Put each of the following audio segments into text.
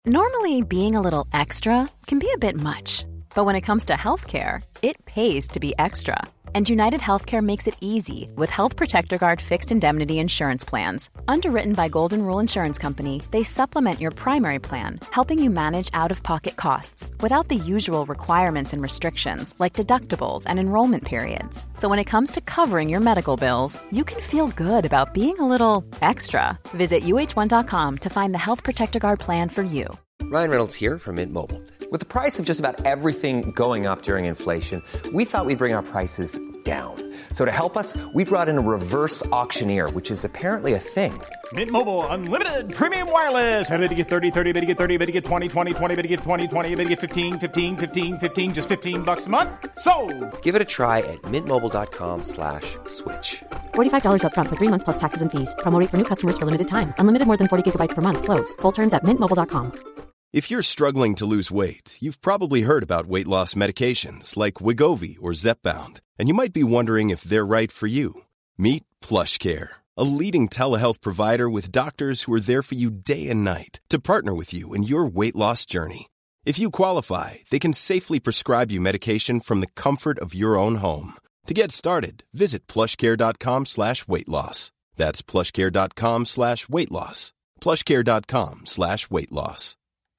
Normally, being a little extra can be a bit much, but when it comes to healthcare, it pays to be extra. And United Healthcare makes it easy with Health Protector Guard fixed indemnity insurance plans. Underwritten by Golden Rule Insurance Company, they supplement your primary plan, helping you manage out-of-pocket costs without the usual requirements and restrictions like deductibles and enrollment periods. So when it comes to covering your medical bills, you can feel good about being a little extra. Visit uh1.com to find the Health Protector Guard plan for you. Ryan Reynolds here from Mint Mobile. With the price of just about everything going up during inflation, we thought we'd bring our prices down. So to help us, we brought in a reverse auctioneer, which is apparently a thing. Mint Mobile Unlimited Premium Wireless. How to get 30, 30, how to get 30, how to get 20, 20, 20, how to get 20, 20, how to get 15, 15, 15, 15, just $15 a month? Sold! Give it a try at mintmobile.com/switch. $45 up front for 3 months plus taxes and fees. Promo rate for new customers for limited time. Unlimited more than 40 gigabytes per month. Slows full terms at mintmobile.com. If you're struggling to lose weight, you've probably heard about weight loss medications like Wegovy or Zepbound, and you might be wondering if they're right for you. Meet PlushCare, a leading telehealth provider with doctors who are there for you day and night to partner with you in your weight loss journey. If you qualify, they can safely prescribe you medication from the comfort of your own home. To get started, visit plushcare.com/weightloss. That's plushcare.com/weightloss. plushcare.com/weightloss.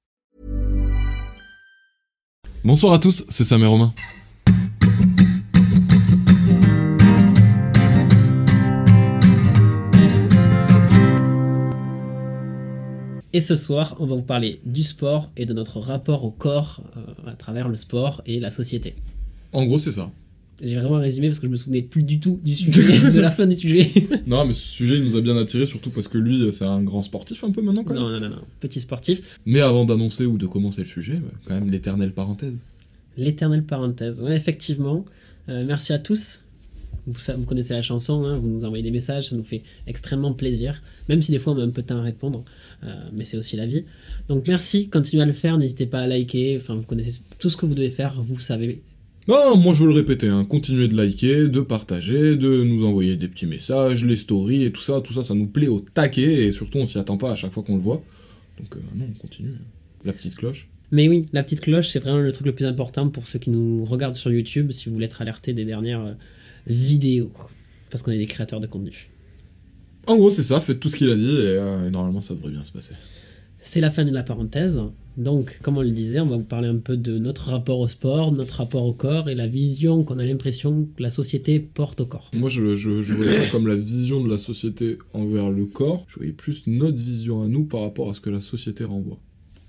Bonsoir à tous, c'est Sam et Romain. Et ce soir, on va vous parler du sport et de notre rapport au corps à travers le sport et la société. En gros, c'est ça. J'ai vraiment résumé parce que je me souvenais plus du tout du sujet, de la fin du sujet. Non, mais ce sujet, il nous a bien attiré, surtout parce que lui, c'est un grand sportif un peu maintenant, quand même. Non, petit sportif. Mais avant d'annoncer ou de commencer le sujet, quand même l'éternelle parenthèse. L'éternelle parenthèse, ouais, effectivement. Merci à tous. Vous connaissez la chanson, hein, vous nous envoyez des messages, ça nous fait extrêmement plaisir. Même si des fois on met un peu de temps à répondre, mais c'est aussi la vie. Donc merci, continuez à le faire, n'hésitez pas à liker, enfin vous connaissez tout ce que vous devez faire, vous savez. Non, moi je veux le répéter, hein. Continuez de liker, de partager, de nous envoyer des petits messages, les stories et tout ça, ça nous plaît au taquet, et surtout on s'y attend pas à chaque fois qu'on le voit. Donc non, on continue. La petite cloche. Mais oui, la petite cloche, c'est vraiment le truc le plus important pour ceux qui nous regardent sur YouTube, si vous voulez être alertés des dernières vidéos, parce qu'on est des créateurs de contenu. En gros, c'est ça, faites tout ce qu'il a dit, et normalement ça devrait bien se passer. C'est la fin de la parenthèse, donc comme on le disait, on va vous parler un peu de notre rapport au sport, notre rapport au corps, et la vision qu'on a l'impression que la société porte au corps. Moi je voyais pas comme la vision de la société envers le corps, je voyais plus notre vision à nous par rapport à ce que la société renvoie.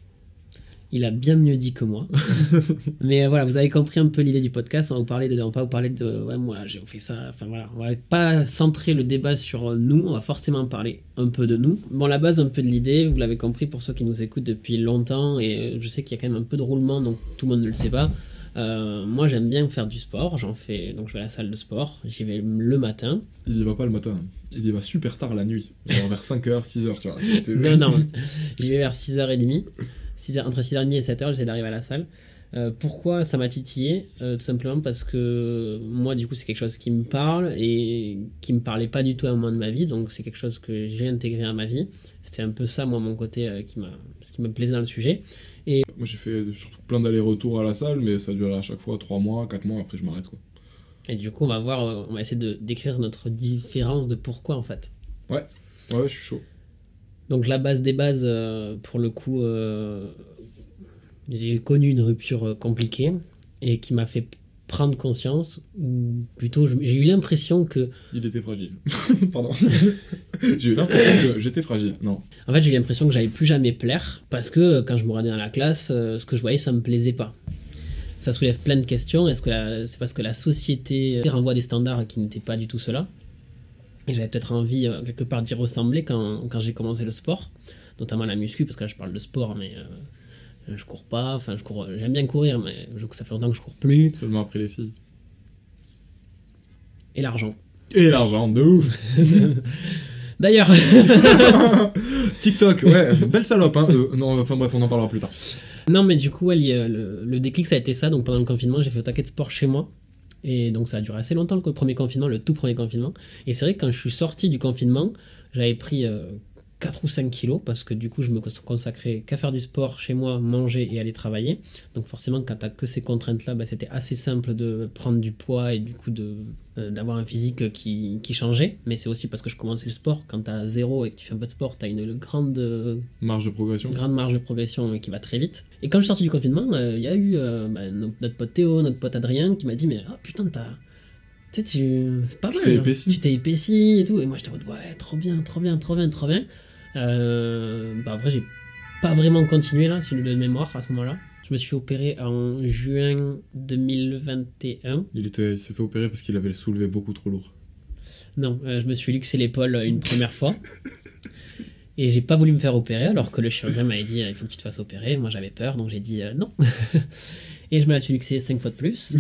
Il a bien mieux dit que moi. Mais voilà, vous avez compris un peu l'idée du podcast. On va pas vous parler de ouais, moi j'ai fait ça. Enfin voilà, on va pas centrer le débat sur nous. On va forcément parler un peu de nous. Bon, la base un peu de l'idée, vous l'avez compris pour ceux qui nous écoutent depuis longtemps. Et je sais qu'il y a quand même un peu de roulement, donc tout le monde ne le sait pas. Moi j'aime bien faire du sport. Donc je vais à la salle de sport. J'y vais le matin. Il y va pas le matin. Il y va super tard la nuit. Genre vers 5h, 6h, tu vois. Non. J'y vais vers 6h30. Entre 6h30 et 7h, j'essaie d'arriver à la salle. Pourquoi ça m'a titillé tout simplement parce que moi, du coup, c'est quelque chose qui me parle et qui me parlait pas du tout à un moment de ma vie. Donc, c'est quelque chose que j'ai intégré à ma vie. C'était un peu ça, moi, mon côté ce qui me plaisait dans le sujet. Et moi, j'ai fait surtout plein d'allers-retours à la salle, mais ça durait à chaque fois 3 mois, 4 mois, après je m'arrête, quoi. Et du coup, on va essayer de décrire notre différence de pourquoi, en fait. Ouais, je suis chaud. Donc la base des bases, pour le coup, j'ai connu une rupture compliquée et qui m'a fait prendre conscience, ou plutôt j'ai eu l'impression que... Il était fragile. Pardon. J'ai eu l'impression que j'étais fragile, non. En fait, j'ai eu l'impression que j'allais plus jamais plaire parce que quand je me rendais dans la classe, ce que je voyais, ça me plaisait pas. Ça soulève plein de questions. Est-ce que c'est parce que la société renvoie des standards qui n'étaient pas du tout ceux-là ? Et j'avais peut-être envie, quelque part, d'y ressembler quand j'ai commencé le sport, notamment la muscu, parce que là, je parle de sport, mais je cours pas, j'aime bien courir, mais ça fait longtemps que je cours plus. Seulement après les filles. Et l'argent. Et l'argent, de ouf. D'ailleurs. TikTok, ouais, belle salope, hein. Non, enfin bref, on en parlera plus tard. Non, mais du coup, le déclic, ça a été ça. Donc pendant le confinement, j'ai fait au taquet de sport chez moi. Et donc ça a duré assez longtemps le tout premier confinement. Et c'est vrai que quand je suis sorti du confinement, j'avais pris 4 ou 5 kilos parce que du coup je me consacrais qu'à faire du sport chez moi, manger et aller travailler. Donc forcément quand t'as que ces contraintes là, c'était assez simple de prendre du poids et du coup d'avoir un physique qui changeait. Mais c'est aussi parce que je commençais le sport. Quand t'as 0 et que tu fais un peu de sport, t'as une grande marge de progression qui va très vite. Et quand je suis sorti du confinement, il y a eu notre pote Théo, notre pote Adrien qui m'a dit mais putain tu sais, c'est pas mal. Tu t'es épaissi et tout. Et moi j'étais en mode ouais, trop bien. Après j'ai pas vraiment continué là, sur le mémoire à ce moment-là. Je me suis fait opérer en juin 2021. Il s'est fait opérer parce qu'il avait soulevé beaucoup trop lourd. Non, je me suis luxé l'épaule une première fois. Et j'ai pas voulu me faire opérer alors que le chirurgien m'avait dit il faut que tu te fasses opérer. Moi j'avais peur donc j'ai dit non. Et je me la suis luxé 5 fois de plus.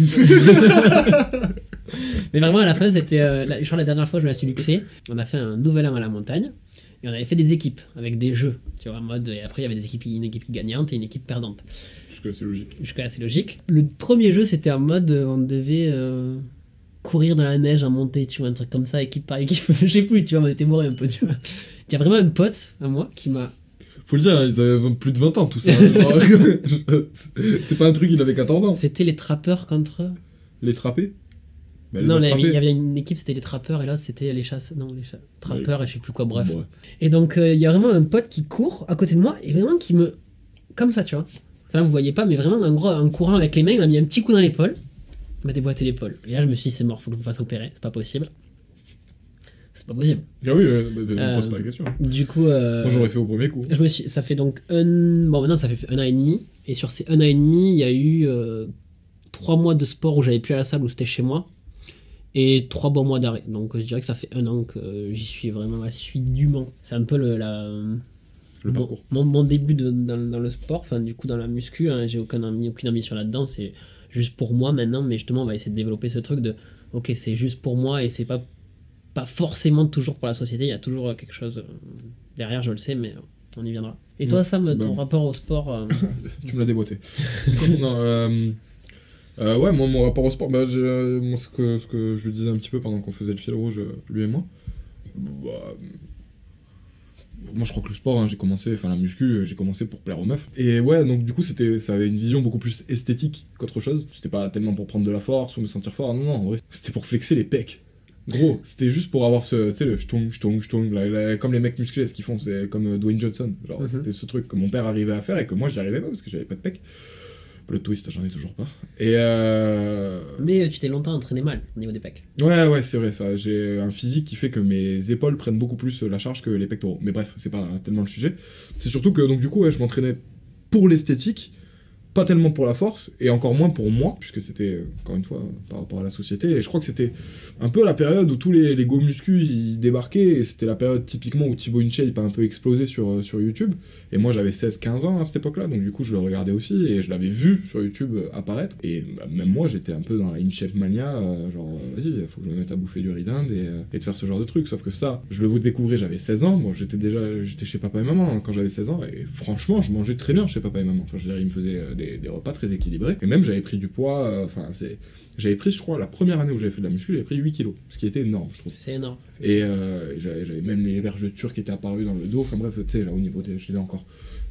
Mais vraiment à la fin c'était je crois la dernière fois je me la suis luxé. On a fait un nouvel an à la montagne. Et on avait fait des équipes avec des jeux, tu vois, en mode. Et après, il y avait une équipe gagnante et une équipe perdante. Jusque-là, c'est logique. Le premier jeu, c'était en mode. On devait courir dans la neige en montée, tu vois, un truc comme ça, équipe par équipe. Je sais plus, tu vois, on était bourrés un peu, tu vois. Il y a vraiment un pote à moi qui m'a. Faut le dire, ils avaient plus de 20 ans, tout ça. Genre, c'est pas un truc, il avait 14 ans. C'était les trappeurs contre. Les trappés non, il y avait une équipe, c'était les trappeurs, et là, c'était les chasses. Non, trappeurs, et je sais plus quoi, bref. Ouais. Et donc, il y a vraiment un pote qui court à côté de moi, et vraiment qui me. Comme ça, tu vois. Enfin, là, vous voyez pas, mais vraiment, en courant avec les mains, il m'a mis un petit coup dans l'épaule. Il m'a déboîté l'épaule. Et là, je me suis dit, c'est mort, faut que je me fasse opérer, c'est pas possible. Ah oui, ne pose pas la question. Du coup. Moi, j'aurais fait au premier coup. Ça fait donc maintenant, ça fait 1 an et demi, et sur ces 1 an et demi, il y a eu 3 mois de sport où j'allais plus à la salle, où c'était chez moi. Et 3 bons mois d'arrêt. Donc je dirais que ça fait 1 an que j'y suis vraiment assidûment. C'est un peu le parcours. Mon début dans le sport, enfin du coup dans la muscu, hein, j'ai aucune ambition là-dedans, c'est juste pour moi maintenant, mais justement on va essayer de développer ce truc de ok c'est juste pour moi et c'est pas forcément toujours pour la société, il y a toujours quelque chose derrière, je le sais, mais on y viendra. Et toi Sam, ton rapport au sport Tu me l'as déboîté. Non, ouais, moi, mon rapport au sport, moi, ce que je disais un petit peu pendant qu'on faisait le fil rouge, lui et moi, moi je crois que le sport, hein, la muscu, j'ai commencé pour plaire aux meufs. Et ouais, donc du coup, ça avait une vision beaucoup plus esthétique qu'autre chose. C'était pas tellement pour prendre de la force ou me sentir fort, non, en vrai, c'était pour flexer les pecs. Gros, c'était juste pour avoir le ch'tung, comme les mecs musclés, ce qu'ils font, c'est comme Dwayne Johnson. Genre, c'était ce truc que mon père arrivait à faire et que moi, j'y arrivais pas parce que j'avais pas de pecs. Le twist, j'en ai toujours pas. Mais tu t'es longtemps entraîné mal au niveau des pecs. Ouais, c'est vrai, ça. J'ai un physique qui fait que mes épaules prennent beaucoup plus la charge que les pectoraux. Mais bref, c'est pas tellement le sujet. C'est surtout que, donc du coup, je m'entraînais pour l'esthétique, pas tellement pour la force, et encore moins pour moi, puisque c'était, encore une fois, par rapport à la société. Et je crois que c'était un peu la période où tous les go muscu, ils débarquaient, et c'était la période typiquement où Thibaut InShape a un peu explosé sur YouTube. Et moi, j'avais 16-15 ans à cette époque-là, donc du coup, je le regardais aussi, et je l'avais vu sur YouTube apparaître. Et même moi, j'étais un peu dans la InShape mania, vas-y, faut que je me mette à bouffer du riz d'Inde et de faire ce genre de truc. Sauf que ça, je le découvrais, j'avais 16 ans, moi, j'étais chez papa et maman quand j'avais 16 ans, et franchement, je mangeais très bien chez papa et maman. Enfin, je veux dire, ils me faisaient des repas très équilibrés, et même j'avais pris du poids, j'avais pris, je crois, la première année où j'avais fait de la muscu, j'avais pris 8 kilos, ce qui était énorme, je trouve. C'est énorme. Et j'avais même les vergetures qui étaient apparues dans le dos, enfin bref, tu sais, là au niveau des... Je disais encore.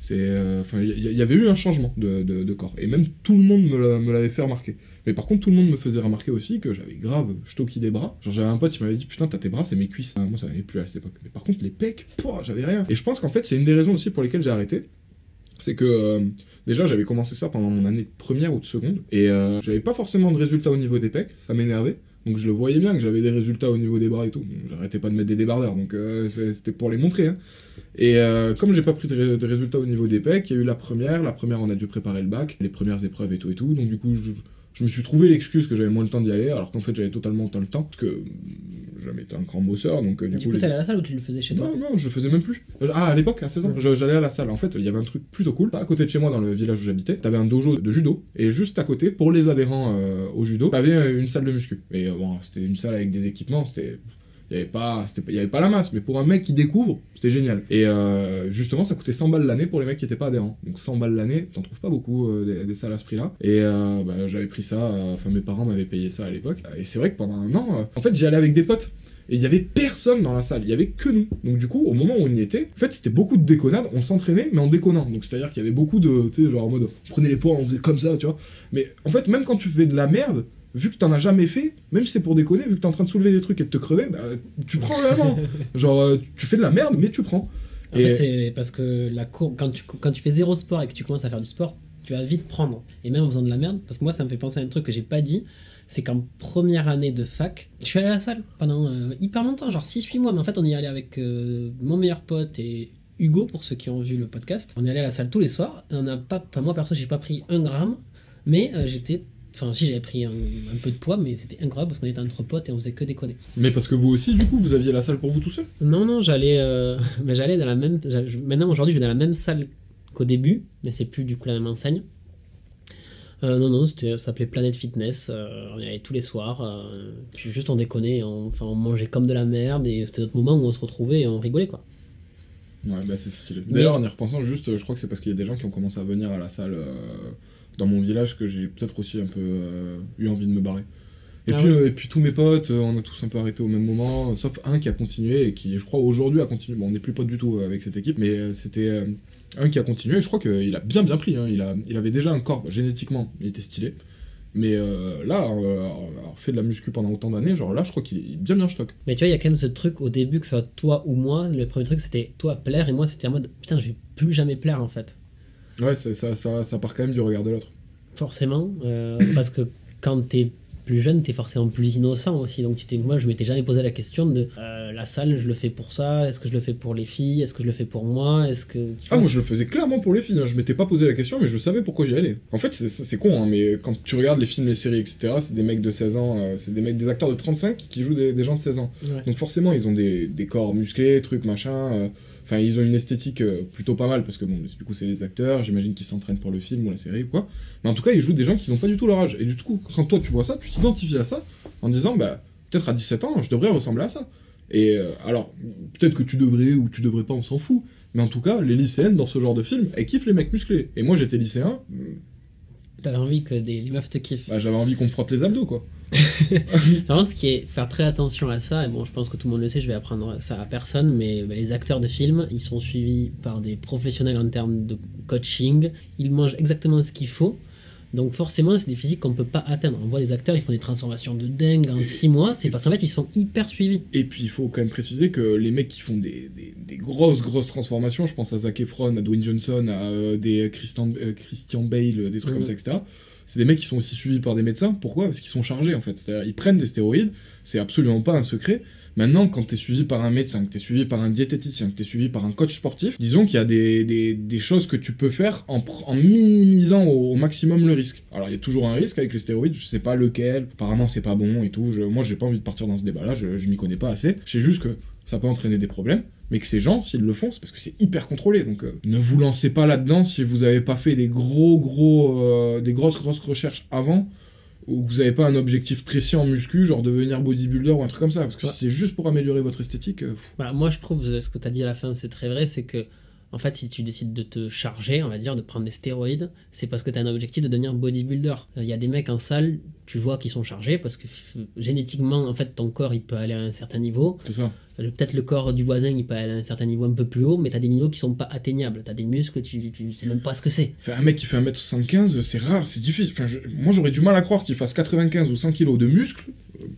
Il y avait eu un changement de corps, et même tout le monde me l'avait fait remarquer. Mais par contre, tout le monde me faisait remarquer aussi que j'avais grave stocky des bras. Genre, j'avais un pote qui m'avait dit putain, t'as tes bras, c'est mes cuisses. Moi, ça n'allait plus à cette époque. Mais par contre, les pecs, j'avais rien. Et je pense qu'en fait, c'est une des raisons aussi pour lesquelles j'ai arrêté. C'est que déjà, j'avais commencé ça pendant mon année de première ou de seconde, et j'avais pas forcément de résultats au niveau des pecs, ça m'énervait. Donc je le voyais bien que j'avais des résultats au niveau des bras et tout. J'arrêtais pas de mettre des débardeurs, donc c'était pour les montrer. Hein. Et comme j'ai pas pris de résultats au niveau des pecs, il y a eu la première on a dû préparer le bac, les premières épreuves et tout. Donc du coup, je me suis trouvé l'excuse que j'avais moins le temps d'y aller, alors qu'en fait j'avais totalement autant le temps, parce que j'ai jamais été un grand bosseur, donc du coup t'allais à la salle ou tu le faisais chez toi? Non, je le faisais même plus. À l'époque, à 16 ans, j'allais à la salle. En fait, il y avait un truc plutôt cool. À côté de chez moi, dans le village où j'habitais, t'avais un dojo de judo, et juste à côté, pour les adhérents au judo, t'avais une salle de muscu. Et c'était une salle avec des équipements, il y avait pas la masse, mais pour un mec qui découvre, c'était génial. Et justement, ça coûtait 100 balles l'année pour les mecs qui étaient pas adhérents. Donc 100 balles l'année, t'en trouves pas beaucoup des salles à ce prix-là. Et j'avais pris ça, mes parents m'avaient payé ça à l'époque. Et c'est vrai que pendant un an, en fait, j'y allais avec des potes. Et il y avait personne dans la salle, il y avait que nous. Donc du coup, au moment où on y était, en fait, c'était beaucoup de déconnades, on s'entraînait, mais en déconnant. Donc c'est-à-dire qu'il y avait beaucoup de, tu sais, genre en mode, on prenait les poids, on faisait comme ça, tu vois. Mais en fait, même quand tu fais de la merde, vu que t'en as jamais fait, même si c'est pour déconner, vu que t'es en train de soulever des trucs et de te crever, bah, tu prends vraiment. Genre, tu fais de la merde, mais tu prends. En fait, c'est parce que la courbe, quand tu fais zéro sport et que tu commences à faire du sport, tu vas vite prendre. Et même en faisant de la merde, parce que moi, ça me fait penser à un truc que j'ai pas dit, c'est qu'en première année de fac, je suis allé à la salle pendant hyper longtemps, genre 6-8 mois, mais en fait, on y allait avec mon meilleur pote et Hugo, pour ceux qui ont vu le podcast. On y allait à la salle tous les soirs. Et on n'a pas, enfin, moi, perso, j'ai pas pris 1 gramme, mais j'avais pris un peu de poids, mais c'était incroyable parce qu'on était entre potes et on faisait que déconner. Mais parce que vous aussi, du coup, vous aviez la salle pour vous tout seul ? Non, j'allais dans la même. Maintenant, aujourd'hui, je vais dans la même salle qu'au début, mais c'est plus du coup la même enseigne. Non, ça s'appelait Planet Fitness. On y allait tous les soirs. Puis juste on déconnait, on mangeait comme de la merde et c'était notre moment où on se retrouvait et on rigolait quoi. Ouais, bah c'est stylé. D'ailleurs, en y repensant, juste, je crois que c'est parce qu'il y a des gens qui ont commencé à venir à la salle dans mon village que j'ai peut-être aussi un peu eu envie de me barrer. Et puis tous mes potes, on a tous un peu arrêté au même moment, sauf un qui a continué et qui, je crois, aujourd'hui a continué. Bon, on n'est plus potes du tout avec cette équipe, mais c'était un qui a continué et je crois qu'il a bien pris. Hein. Il avait déjà un corps, génétiquement, il était stylé. Mais là, avoir fait de la muscu pendant autant d'années, genre là, je crois qu'il est bien stock. Mais tu vois, il y a quand même ce truc au début, que ce soit toi ou moi, le premier truc c'était toi plaire et moi c'était en mode putain, je vais plus jamais plaire en fait. Ouais, ça part quand même du regard de l'autre. Forcément, parce que quand t'es plus jeune, t'es forcément plus innocent aussi. Donc moi, je m'étais jamais posé la question de la salle, je le fais pour ça, est-ce que je le fais pour les filles, est-ce que je le fais pour moi, est-ce que... moi je le faisais clairement pour les filles, hein. Je m'étais pas posé la question, mais je savais pourquoi j'y allais. En fait, c'est con, hein, mais quand tu regardes les films, les séries, etc., c'est des mecs de 16 ans, c'est des acteurs de 35 qui jouent des gens de 16 ans. Ouais. Donc forcément, ils ont des corps musclés, trucs, machin... Enfin, ils ont une esthétique plutôt pas mal, parce que bon, du coup, c'est des acteurs, j'imagine qu'ils s'entraînent pour le film ou la série ou quoi. Mais en tout cas, ils jouent des gens qui n'ont pas du tout leur âge. Et du coup, quand toi, tu vois ça, tu t'identifies à ça, en disant, bah, peut-être à 17 ans, je devrais ressembler à ça. Et alors, peut-être que tu devrais ou tu devrais pas, on s'en fout. Mais en tout cas, les lycéennes, dans ce genre de film, elles kiffent les mecs musclés. Et moi, j'étais lycéen... T'avais envie que les meufs te kiffent. Bah, j'avais envie qu'on me frotte les abdos, quoi. Par contre, ce qui est faire très attention à ça, et bon, je pense que tout le monde le sait, je vais apprendre ça à personne, mais les acteurs de films, ils sont suivis par des professionnels en termes de coaching, ils mangent exactement ce qu'il faut, donc forcément, c'est des physiques qu'on peut pas atteindre. On voit des acteurs, ils font des transformations de dingue en 6 mois, c'est parce qu'en fait, ils sont hyper suivis. Et puis, il faut quand même préciser que les mecs qui font des grosses transformations, je pense à Zac Efron, à Dwayne Johnson, à des Christian Bale, des trucs comme ça, etc., c'est des mecs qui sont aussi suivis par des médecins. Pourquoi ? Parce qu'ils sont chargés, en fait. C'est-à-dire, ils prennent des stéroïdes, c'est absolument pas un secret. Maintenant, quand t'es suivi par un médecin, que t'es suivi par un diététicien, que t'es suivi par un coach sportif, disons qu'il y a des choses que tu peux faire en minimisant au maximum le risque. Alors, il y a toujours un risque avec les stéroïdes, je sais pas lequel, apparemment c'est pas bon et tout. Moi, j'ai pas envie de partir dans ce débat-là, je m'y connais pas assez. Je sais juste que ça peut entraîner des problèmes, mais que ces gens, s'ils le font, c'est parce que c'est hyper contrôlé. Donc, ne vous lancez pas là-dedans si vous avez pas fait des grosses recherches avant, ou que vous n'avez pas un objectif précis en muscu, genre devenir bodybuilder ou un truc comme ça, parce que si c'est juste pour améliorer votre esthétique... Moi, je trouve, ce que tu as dit à la fin, c'est très vrai, c'est que, en fait, si tu décides de te charger, on va dire, de prendre des stéroïdes, c'est parce que tu as un objectif de devenir bodybuilder. Il y a des mecs en salle, tu vois, qui sont chargés, parce que génétiquement, en fait, ton corps, il peut aller à un certain niveau. C'est ça. Peut-être le corps du voisin, il peut aller à un certain niveau un peu plus haut, mais t'as des niveaux qui sont pas atteignables. T'as des muscles, tu sais même pas ce que c'est. Enfin, un mec qui fait 1m75, c'est rare, c'est difficile. Enfin, moi, j'aurais du mal à croire qu'il fasse 95 ou 100 kg de muscles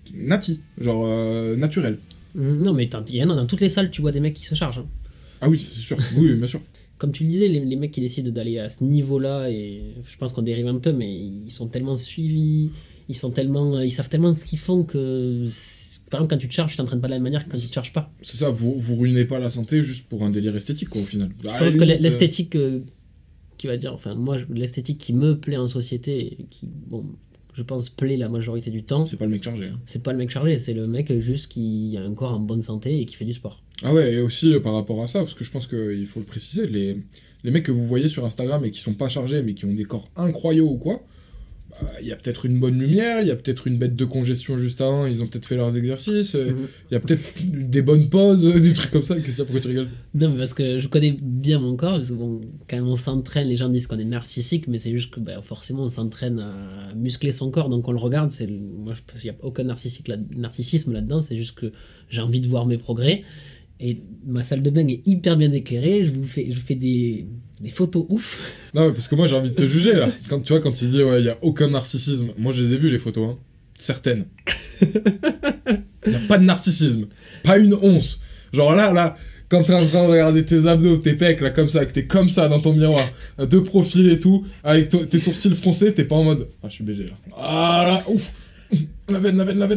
naturel. Non, mais il y en a dans toutes les salles, tu vois des mecs qui se chargent. Hein. Ah oui, c'est sûr. Oui, bien sûr. Comme tu le disais, les mecs qui décident d'aller à ce niveau-là, et je pense qu'on dérive un peu, mais ils sont tellement suivis, ils savent tellement ce qu'ils font que... Par exemple, quand tu te charges, tu t'entraînes pas de la même manière que quand tu te charges pas. C'est ça, vous ruinez pas la santé juste pour un délire esthétique, quoi, au final. Je pense que l'esthétique qui va dire, enfin, moi, l'esthétique qui me plaît en société, qui, bon, je pense, plaît la majorité du temps. C'est pas le mec chargé. Hein. C'est pas le mec chargé, c'est le mec juste qui a un corps en bonne santé et qui fait du sport. Ah ouais, et aussi par rapport à ça, parce que je pense qu'il faut le préciser, les mecs que vous voyez sur Instagram et qui sont pas chargés, mais qui ont des corps incroyables ou quoi, il y a peut-être une bonne lumière, il y a peut-être une bête de congestion juste avant, ils ont peut-être fait leurs exercices, il y a peut-être des bonnes pauses, des trucs comme ça. Qu'est-ce qu'il y a, pourquoi tu rigoles? Non, mais parce que je connais bien mon corps, parce que bon, quand on s'entraîne, les gens disent qu'on est narcissique, mais c'est juste que forcément on s'entraîne à muscler son corps, donc on le regarde. Moi, il n'y a aucun narcissisme là-dedans, c'est juste que j'ai envie de voir mes progrès. Et ma salle de bain est hyper bien éclairée, je fais des photos ouf. Non, parce que moi j'ai envie de te juger là. Quand il dit ouais, il n'y a aucun narcissisme, moi je les ai vus les photos, hein. Certaines. Il n'y a pas de narcissisme, pas une once. Genre là, quand t'es en train de regarder tes abdos, tes pecs, là, comme ça, que t'es comme ça dans ton miroir, de profil et tout, avec tes sourcils froncés, t'es pas en mode ah, je suis BG là. Ah là, ouf. La veine.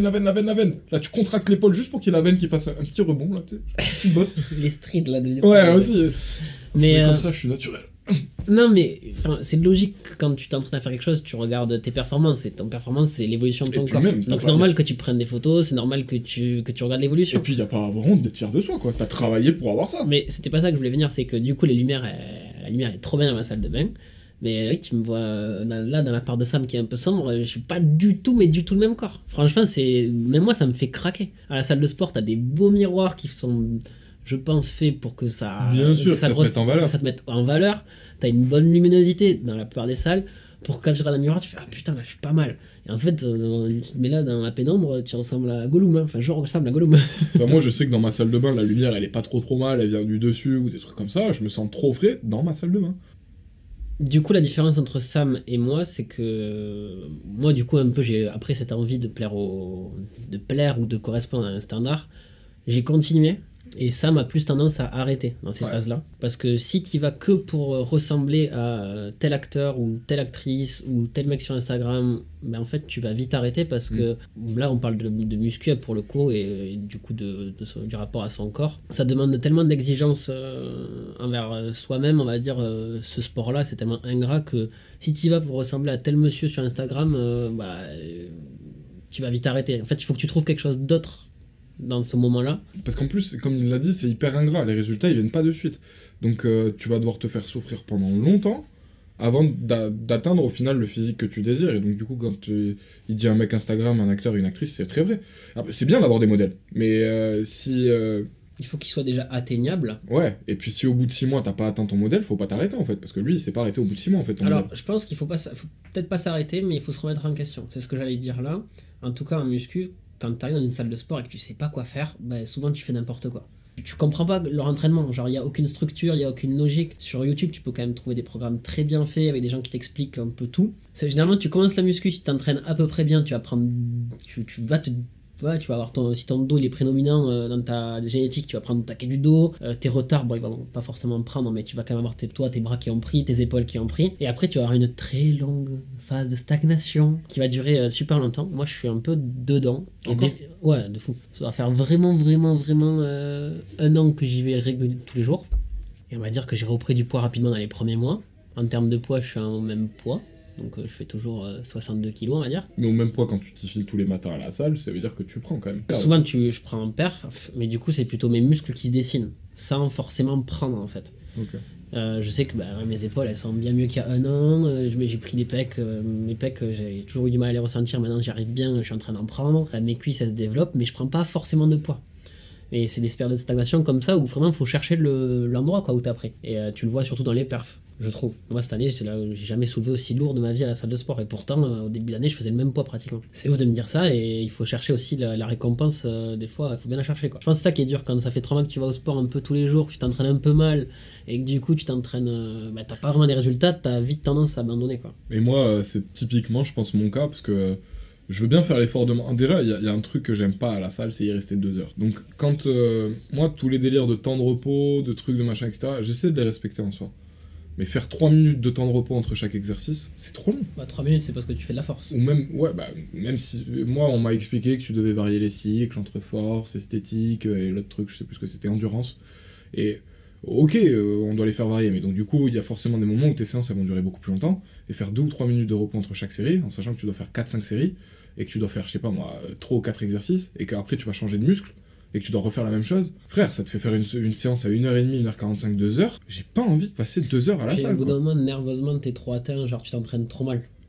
Là, tu contractes l'épaule juste pour qu'il y ait la veine qui fasse un petit rebond, là, tu sais. Petite bosse. Les strides, là. Ouais, aussi. Mais comme ça, je suis naturel. Non, mais c'est logique, quand tu t'entraînes à faire quelque chose, tu regardes tes performances, et ton performance, c'est l'évolution de ton corps. Donc c'est normal que tu prennes des photos, c'est normal que tu regardes l'évolution. Et puis, il n'y a pas à avoir honte d'être fier de soi, quoi. T'as travaillé pour avoir ça. Mais c'était pas ça que je voulais venir, c'est que du coup, la lumière est trop bien dans ma salle de bain. Mais là, tu me vois là dans la part de Sam qui est un peu sombre, je suis pas du tout le même corps. Franchement, même moi, ça me fait craquer. À la salle de sport, t'as des beaux miroirs qui sont, je pense, faits pour que ça. Bien sûr, ça te mette en valeur. Que ça te mette en valeur. T'as une bonne luminosité dans la plupart des salles. Pour quand tu regardes un miroir, tu fais ah putain, là, je suis pas mal. Et en fait, mais là, dans la pénombre, tu ressembles à Gollum. Hein. Enfin, je ressemble à Gollum. Enfin, moi, je sais que dans ma salle de bain, la lumière, elle est pas trop mal, elle vient du dessus ou des trucs comme ça. Je me sens trop frais dans ma salle de bain. Du coup, la différence entre Sam et moi, c'est que moi, du coup, un peu, j'ai après cette envie de plaire ou de correspondre à un standard, j'ai continué. Et Sam a plus tendance à arrêter dans ces phases-là. Parce que si tu vas que pour ressembler à tel acteur ou telle actrice ou tel mec sur Instagram, ben en fait, tu vas vite arrêter parce que là, on parle de muscu pour le coup et du coup du rapport à son corps. Ça demande tellement d'exigences envers soi-même, on va dire, ce sport-là, c'est tellement ingrat que si tu vas pour ressembler à tel monsieur sur Instagram, tu vas vite arrêter. En fait, il faut que tu trouves quelque chose d'autre dans ce moment-là. Parce qu'en plus, comme il l'a dit, c'est hyper ingrat, les résultats ils viennent pas de suite. Donc tu vas devoir te faire souffrir pendant longtemps avant d'atteindre au final le physique que tu désires. Et donc du coup, quand il dit un mec Instagram, un acteur, une actrice, c'est très vrai. Alors, c'est bien d'avoir des modèles, mais si... Il faut qu'il soit déjà atteignable. Ouais, et puis si au bout de 6 mois t'as pas atteint ton modèle, faut pas t'arrêter en fait, parce que lui il s'est pas arrêté au bout de 6 mois en fait. Alors modèle. je pense qu'il faut peut-être pas s'arrêter, mais il faut se remettre en question. C'est ce que j'allais dire là. En tout cas en muscu, quand tu arrives dans une salle de sport et que tu sais pas quoi faire, souvent tu fais n'importe quoi. Tu comprends pas leur entraînement, genre il y a aucune structure, il y a aucune logique. Sur YouTube, tu peux quand même trouver des programmes très bien faits avec des gens qui t'expliquent un peu tout. Généralement, tu commences la muscu, si tu t'entraînes à peu près bien, tu vas prendre tu vas avoir si ton dos il est prédominant dans ta génétique, tu vas prendre taquet du dos, tes retards, ils vont pas forcément prendre, mais tu vas quand même avoir tes bras qui ont pris, tes épaules qui ont pris, et après tu vas avoir une très longue phase de stagnation qui va durer super longtemps. Moi je suis un peu dedans. Encore ouais, de fou. Ça va faire vraiment 1 an que j'y vais tous les jours, et on va dire que j'ai repris du poids rapidement dans les premiers mois. En termes de poids, je suis au même poids. Donc je fais toujours 62 kilos, on va dire. Mais au même poids, quand tu t'y files tous les matins à la salle, ça veut dire que tu prends quand même. Souvent, je prends en perf, mais du coup, c'est plutôt mes muscles qui se dessinent, sans forcément prendre, en fait. Ok. Je sais que mes épaules, elles sont bien mieux qu'il y a 1 an. J'ai pris des pecs. Mes pecs, j'ai toujours eu du mal à les ressentir. Maintenant, j'y arrive bien, je suis en train d'en prendre. Mes cuisses, elles se développent, mais je prends pas forcément de poids. Et c'est des périodes de stagnation comme ça où vraiment il faut chercher l'endroit où t'as pris. Et tu le vois surtout dans les perfs, je trouve. Moi cette année, c'est là où j'ai jamais soulevé aussi lourd de ma vie à la salle de sport. Et pourtant, au début de l'année, je faisais le même poids pratiquement. C'est ouf de me dire ça et il faut chercher aussi la récompense. Des fois, il faut bien la chercher, quoi. Je pense que c'est ça qui est dur quand ça fait 3 mois que tu vas au sport un peu tous les jours, que tu t'entraînes un peu mal et que du coup tu t'entraînes, t'as pas vraiment des résultats, t'as vite tendance à abandonner, quoi. Et moi, c'est typiquement, je pense, mon cas parce que. Je veux bien faire l'effort de... Déjà, il y a un truc que j'aime pas à la salle, c'est y rester 2 heures. Donc, quand... moi, tous les délires de temps de repos, de trucs, de machin, etc., j'essaie de les respecter en soi. Mais faire 3 minutes de temps de repos entre chaque exercice, c'est trop long. 3 minutes, c'est parce que tu fais de la force. Ou même... Ouais, même si... Moi, on m'a expliqué que tu devais varier les cycles entre force, esthétique, et l'autre truc, je sais plus ce que c'était, endurance. Et... Ok, on doit les faire varier, mais donc du coup, il y a forcément des moments où tes séances elles vont durer beaucoup plus longtemps, et faire 2 ou 3 minutes de repos entre chaque série, en sachant que tu dois faire 4-5 séries, et que tu dois faire, je sais pas moi, 3 ou 4 exercices, et qu'après tu vas changer de muscle, et que tu dois refaire la même chose. Frère, ça te fait faire une séance à 1h30, 1h45, 2h, j'ai pas envie de passer 2 heures à la salle. Au bout d'un moment, nerveusement, t'es trop atteint, genre tu t'entraînes trop mal.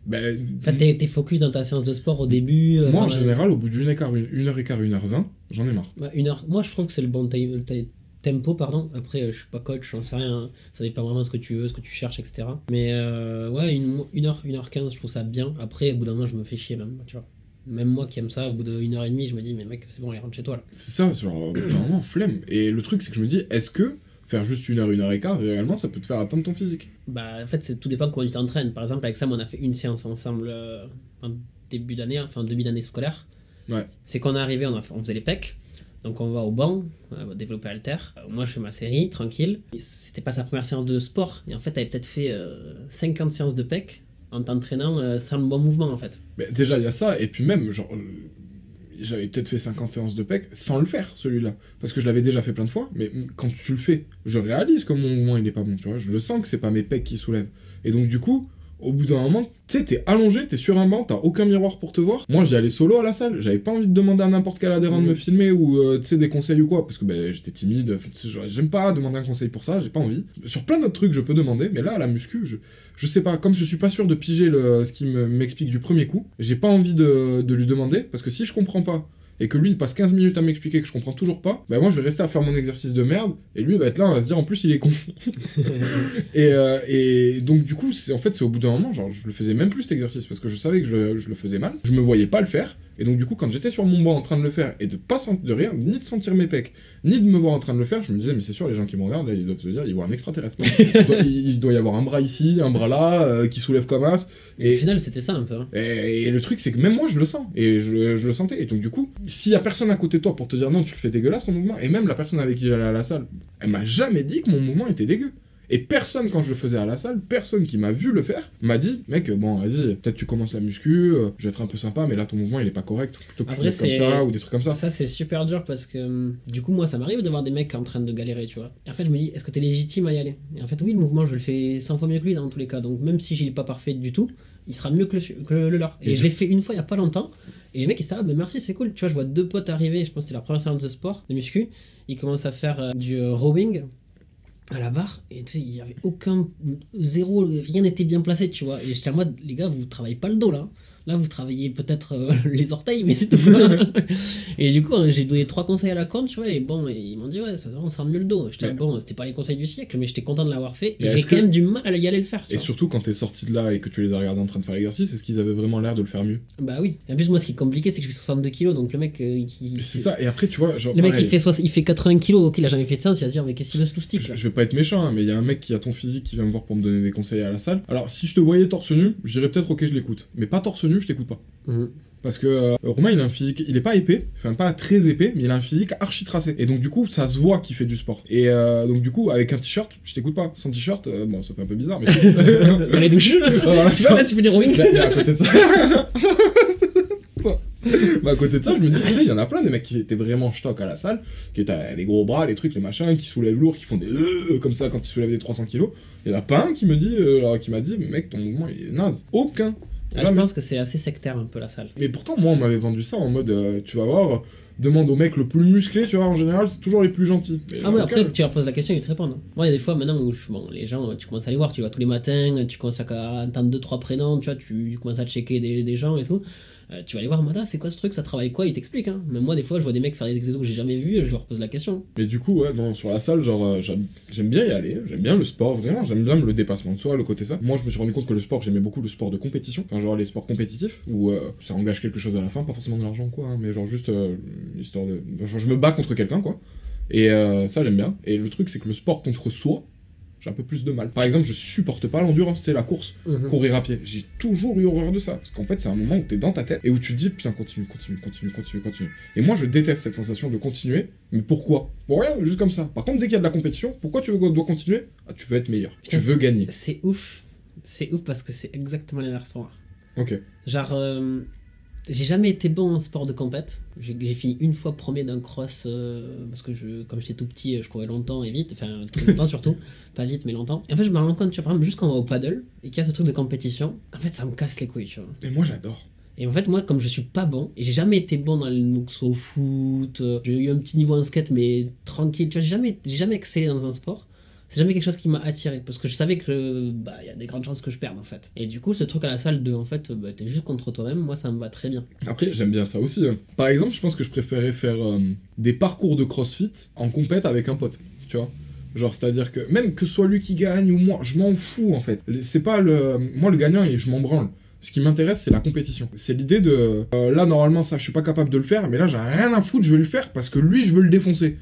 En fait, t'es focus dans ta séance de sport au début. Moi, en général, au bout d'une heure et quart, 1h20, j'en ai marre. Une heure. Moi, je trouve que c'est le bon tempo, pardon. Après, je suis pas coach, j'en sais rien. Ça dépend vraiment de ce que tu veux, ce que tu cherches, etc. Mais ouais, 1h15, je trouve ça bien. Après, au bout d'un moment, je me fais chier même, tu vois. Même moi qui aime ça, au bout d'1 heure et demie, je me dis, mais mec, c'est bon, allez, rentre chez toi là. C'est ça, genre, vraiment flemme. Et le truc, c'est que je me dis, est-ce que faire juste 1 heure et quart, réellement, ça peut te faire atteindre ton physique? Bah, en fait, tout dépend de comment tu t'entraînes. Par exemple, avec Sam, on a fait une séance ensemble en début d'année scolaire. Ouais. C'est qu'on est arrivé, on faisait les pecs. Donc on va au banc, on va développer halter. Moi je fais ma série, tranquille. Et c'était pas sa première séance de sport. Et en fait, t'avais peut-être fait 50 séances de pecs en t'entraînant sans le bon mouvement en fait. Mais déjà, il y a ça, et puis même, genre, j'avais peut-être fait 50 séances de pecs sans le faire, celui-là. Parce que je l'avais déjà fait plein de fois, mais quand tu le fais, je réalise que mon mouvement, il est pas bon, tu vois. Je le sens que c'est pas mes pecs qui soulèvent. Et donc, du coup, au bout d'un moment, tu sais, t'es allongé, t'es sur un banc, t'as aucun miroir pour te voir. Moi, j'y allais solo à la salle, j'avais pas envie de demander à n'importe quel adhérent de me filmer ou, tu sais, des conseils ou quoi, parce que j'étais timide, j'aime pas demander un conseil pour ça, j'ai pas envie. Sur plein d'autres trucs, je peux demander, mais là, à la muscu, je sais pas, comme je suis pas sûr de piger ce qu'il m'explique du premier coup, j'ai pas envie de lui demander, parce que si je comprends pas, et que lui il passe 15 minutes à m'expliquer que je comprends toujours pas, bah moi je vais rester à faire mon exercice de merde, et lui il va être là, on va se dire en plus il est con. et donc du coup, c'est au bout d'un moment, genre je le faisais même plus cet exercice, parce que je savais que je le faisais mal, je me voyais pas le faire, et donc du coup quand j'étais sur mon banc en train de le faire, et de rien, ni de sentir mes pecs, ni de me voir en train de le faire, je me disais mais c'est sûr les gens qui me regardent, là, ils doivent se dire, ils voient un extraterrestre. il doit y avoir un bras ici, un bras là, qui soulève comme as. Et au final c'était ça un peu. Hein. Et le truc c'est que même moi je le sens, et je le sentais, et donc du coup, s'il y a personne à côté de toi pour te dire non tu le fais dégueulasse ton mouvement, et même la personne avec qui j'allais à la salle, elle m'a jamais dit que mon mouvement était dégueu. Et personne, quand je le faisais à la salle, personne qui m'a vu le faire, m'a dit, mec, bon, vas-y, peut-être tu commences la muscu, je vais être un peu sympa, mais là, ton mouvement, il est pas correct, plutôt que tu le fais comme ça, ou des trucs comme ça. Ça, c'est super dur, parce que, du coup, moi, ça m'arrive de voir des mecs en train de galérer, tu vois. Et en fait, je me dis, est-ce que t'es légitime à y aller? Et en fait, oui, le mouvement, je le fais 100 fois mieux que lui, dans tous les cas, donc même si il est pas parfait du tout, il sera mieux que le leur. Et je l'ai fait une fois, il y a pas longtemps, et les mecs, ils se disent, ah, mais merci, c'est cool. Tu vois, je vois 2 potes arriver, je pense que c'était leur première séance de sport, de muscu, ils commencent à faire du rowing à la barre, et tu sais, il y avait rien n'était bien placé, tu vois. Et j'étais à moi, les gars, vous travaillez pas le dos là. Là, vous travaillez peut-être les orteils, mais c'est tout ça. Et du coup, j'ai donné 3 conseils à la con, tu vois, et bon, ils m'ont dit, ouais, ça on sent mieux le dos. J'étais bon, c'était pas les conseils du siècle, mais j'étais content de l'avoir fait, et j'ai quand même du mal à y aller le faire. Et surtout, quand t'es sorti de là et que tu les as regardés en train de faire l'exercice, est-ce qu'ils avaient vraiment l'air de le faire mieux? Bah oui. Et en plus, moi, ce qui est compliqué, c'est que je fais 62 kilos, donc le mec. C'est ça, et après, tu vois, genre. Le mec, il fait 80 kilos, ok, il a jamais fait de séance, il va se dire, mais qu'est-ce qu'il veut ce loustic là? Je vais pas être méchant, hein, mais il y a un mec qui a ton physique qui vient me voir pour me donner des conseils à la salle. Alors, si je te voyais torse nu, je dirais peut-être, ok, je l'écoute. Mais pas torse nu, je t'écoute pas. Parce que Romain, il a un physique, il est pas épais, enfin pas très épais, mais il a un physique archi tracé. Et donc du coup, ça se voit qu'il fait du sport. Et donc du coup, avec un t-shirt, je t'écoute pas. Sans t-shirt, bon, ça fait un peu bizarre, mais... Dans les douches. Voilà, là, tu fais du rowing. Mais à côté de ça... Bah à côté de ça, je me dis, tu sais, il y en a plein des mecs qui étaient vraiment stock à la salle, qui étaient les gros bras, les trucs, les machins, qui soulèvent lourd, qui font des comme ça quand ils soulèvent des 300 kilos. Il y en a pas un qui m'a dit, mec, ton mouvement il est naze. Aucun. Je pense que c'est assez sectaire un peu la salle. Mais pourtant, moi, on m'avait vendu ça en mode, tu vas voir, demande au mec le plus musclé, tu vois, en général, c'est toujours les plus gentils. Ah ouais, après, tu leur poses la question, ils te répondent. Moi, il y a des fois, maintenant, où les gens, tu commences à les voir, tu vas tous les matins, tu commences à entendre 2-3 prénoms, tu vois, tu commences à checker des gens et tout. Tu vas aller voir, Mada, c'est quoi ce truc, ça travaille quoi, ils t'expliquent. Hein. Même moi, des fois, je vois des mecs faire des exercices que j'ai jamais vus, je leur pose la question. Mais du coup, ouais, non, sur la salle, genre, j'aime bien y aller, j'aime bien le sport, vraiment, j'aime bien le dépassement de soi, le côté ça. Moi, je me suis rendu compte que le sport, j'aimais beaucoup le sport de compétition, enfin, genre les sports compétitifs, où ça engage quelque chose à la fin, pas forcément de l'argent, quoi, hein, mais genre juste histoire de. Genre, je me bats contre quelqu'un, quoi. Et ça, j'aime bien. Et le truc, c'est que le sport contre soi, j'ai un peu plus de mal. Par exemple, je supporte pas l'endurance, c'est la course, courir à pied. J'ai toujours eu horreur de ça, parce qu'en fait, c'est un moment où t'es dans ta tête et où tu te dis, putain, continue. Et moi, je déteste cette sensation de continuer, mais pourquoi? Pour rien, juste comme ça. Par contre, dès qu'il y a de la compétition, pourquoi tu dois continuer? Ah, tu veux être meilleur, putain, tu veux gagner. C'est ouf parce que c'est exactement l'inverse pour moi. Ok. Genre, j'ai jamais été bon en sport de compète. J'ai fini une fois premier d'un cross parce que comme j'étais tout petit, je courais longtemps et vite, enfin très longtemps surtout, pas vite mais longtemps. Et en fait, je me rends compte, tu vois, par exemple, juste quand on va au paddle et qu'il y a ce truc de compétition, en fait, ça me casse les couilles, tu vois. Et moi, j'adore. Et en fait, moi, comme je suis pas bon, et j'ai jamais été bon dans le soit au foot, j'ai eu un petit niveau en skate, mais tranquille, tu vois, j'ai jamais excellé dans un sport. c'est jamais quelque chose qui m'a attiré parce que je savais que y a des grandes chances que je perde en fait. Et du coup, ce truc à la salle de en fait, t'es juste contre toi-même, moi ça me va très bien. Après, j'aime bien ça aussi. Par exemple, je pense que je préférais faire des parcours de CrossFit en compète avec un pote, tu vois. Genre, c'est-à-dire que même que ce soit lui qui gagne ou moi, je m'en fous en fait. C'est pas moi le gagnant et je m'en branle. Ce qui m'intéresse, c'est la compétition. C'est l'idée de là, normalement, ça, je suis pas capable de le faire, mais là, j'ai rien à foutre, je vais le faire parce que lui, je veux le défoncer.